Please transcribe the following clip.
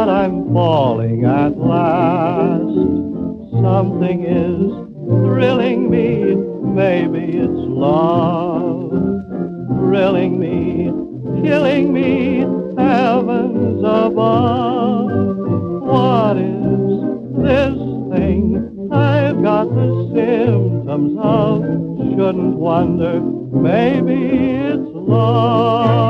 that I'm falling at last. Something is thrilling me, maybe it's love. Thrilling me, killing me, heavens above. What is this thing I've got the symptoms of? Shouldn't wonder, maybe it's love.